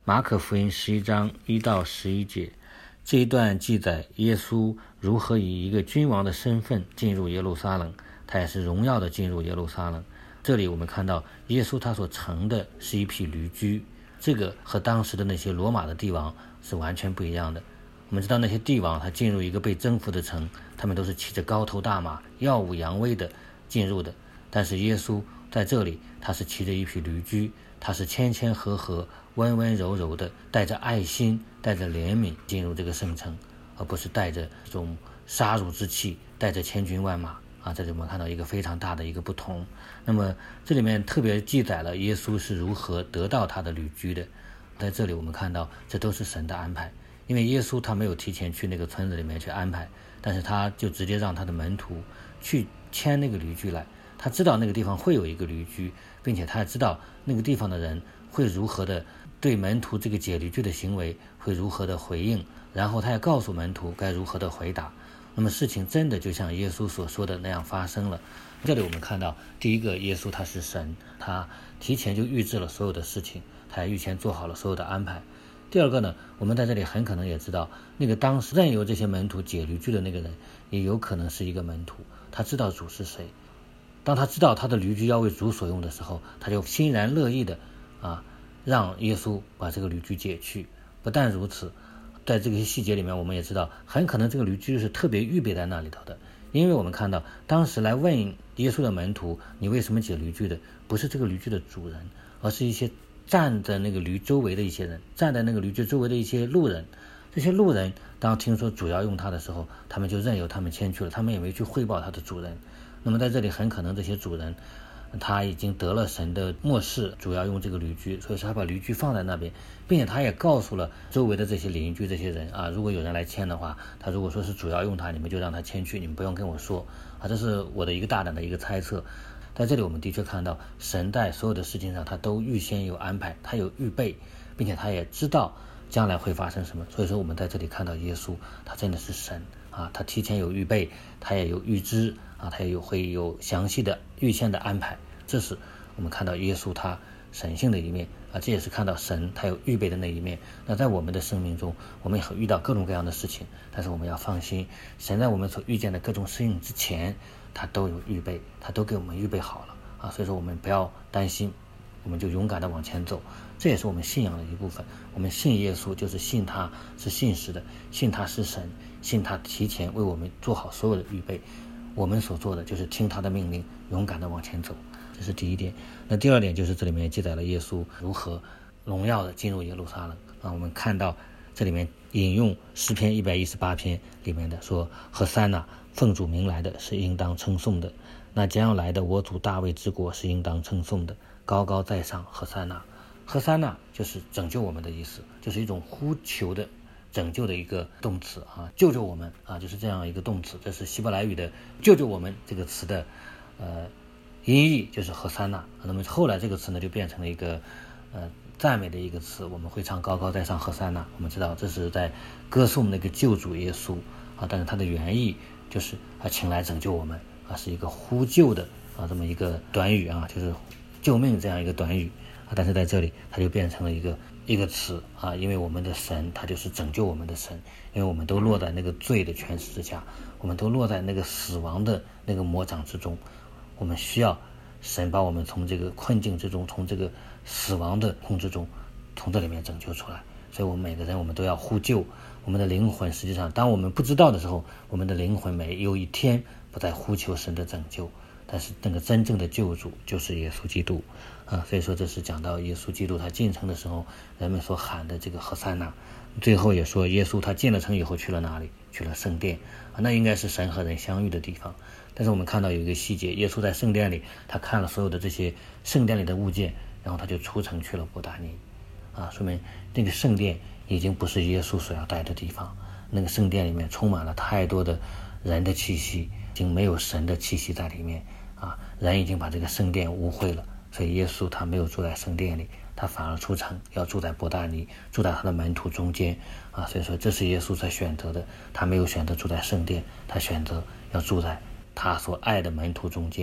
马可福音11章1到11节，这一段记载耶稣如何以一个君王的身份进入耶路撒冷，他也是荣耀的进入耶路撒冷。这里我们看到耶稣他所乘的是一匹驴驹，这个和当时的那些罗马的帝王是完全不一样的。我们知道那些帝王他进入一个被征服的城，他们都是骑着高头大马，耀武扬威的进入的，但是耶稣在这里他是骑着一匹驴驹，他是谦谦和和温温柔柔的，带着爱心带着怜悯进入这个圣城，而不是带着这种杀戮之气，带着千军万马这里我们看到一个非常大的一个不同。那么这里面特别记载了耶稣是如何得到他的驴驹的，在这里我们看到这都是神的安排，因为耶稣他没有提前去那个村子里面去安排，但是他就直接让他的门徒去牵那个驴驹来，他知道那个地方会有一个驴驹，并且他也知道那个地方的人会如何的对门徒这个解驴驹的行为会如何的回应，然后他也告诉门徒该如何的回答。那么事情真的就像耶稣所说的那样发生了。这里我们看到第一个，耶稣他是神，他提前就预知了所有的事情，他也预先做好了所有的安排。第二个呢，我们在这里很可能也知道，那个当时任由这些门徒解驴驹的那个人也有可能是一个门徒，他知道主是谁，当他知道他的驴驹要为主所用的时候，他就欣然乐意的让耶稣把这个驴驹解去。不但如此，在这个细节里面我们也知道，很可能这个驴驹是特别预备在那里头的，因为我们看到当时来问耶稣的门徒你为什么解驴驹的，不是这个驴驹的主人，而是一些站在那个驴周围的一些人，站在那个驴驹周围的一些路人。这些路人当听说主要用他的时候，他们就任由他们牵去了，他们也没去汇报他的主人。那么在这里很可能这些主人他已经得了神的默示，主要用这个驴驹，所以说他把驴驹放在那边，并且他也告诉了周围的这些邻居这些人如果有人来牵的话，他如果说是主要用他，你们就让他牵去，你们不用跟我说这是我的一个大胆的一个猜测。在这里我们的确看到神在所有的事情上他都预先有安排，他有预备，并且他也知道将来会发生什么。所以说我们在这里看到耶稣他真的是神他提前有预备，他也有预知他也会有详细的预先的安排。这是我们看到耶稣他神性的一面这也是看到神他有预备的那一面。那在我们的生命中，我们也会遇到各种各样的事情，但是我们要放心，神在我们所遇见的各种事情之前，他都有预备，他都给我们预备好了所以说我们不要担心，我们就勇敢的往前走。这也是我们信仰的一部分。我们信耶稣就是信他是信实的，信他是神，信他提前为我们做好所有的预备。我们所做的就是听他的命令，勇敢的往前走。这是第一点。那第二点就是这里面记载了耶稣如何荣耀的进入耶路撒冷我们看到这里面引用诗篇118篇里面的说，何塞那，奉主名来的是应当称颂的，那将要来的我主大卫之国是应当称颂的，高高在上，何塞那。何塞那就是拯救我们的意思，就是一种呼求的拯救的一个动词救救我们就是这样一个动词。这是希伯来语的救救我们这个词的音译，就是何塞那。那么后来这个词呢就变成了一个赞美的一个词，我们会唱高高在上何塞那。我们知道这是在歌颂那个救主耶稣但是它的原意就是请来拯救我们是一个呼救的这么一个短语就是救命这样一个短语但是在这里它就变成了一个词因为我们的神他就是拯救我们的神，因为我们都落在那个罪的权势之下，我们都落在那个死亡的那个魔掌之中，我们需要神把我们从这个困境之中，从这个死亡的控制中，从这里面拯救出来。所以我们每个人我们都要呼救我们的灵魂。实际上当我们不知道的时候，我们的灵魂每有一天不再呼求神的拯救，但是那个真正的救主就是耶稣基督所以说这是讲到耶稣基督他进城的时候人们所喊的这个何塞那。最后也说耶稣他进了城以后去了哪里，去了圣殿那应该是神和人相遇的地方。但是我们看到有一个细节，耶稣在圣殿里他看了所有的这些圣殿里的物件，然后他就出城去了伯大尼说明那个圣殿已经不是耶稣所要待的地方，那个圣殿里面充满了太多的人的气息，已经没有神的气息在里面人已经把这个圣殿污秽了。所以耶稣他没有住在圣殿里，他反而出城要住在伯大尼，住在他的门徒中间所以说这是耶稣所选择的，他没有选择住在圣殿，他选择要住在他所爱的门徒中间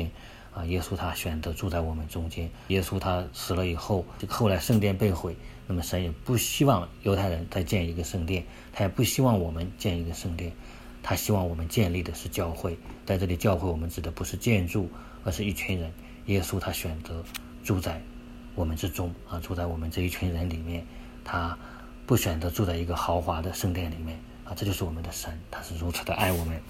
耶稣他选择住在我们中间。耶稣他死了以后，后来圣殿被毁，那么神也不希望犹太人再建一个圣殿，他也不希望我们建一个圣殿，他希望我们建立的是教会。在这里教会我们指的不是建筑，而是一群人。耶稣他选择住在我们之中住在我们这一群人里面，他不选择住在一个豪华的圣殿里面这就是我们的神，他是如此的爱我们。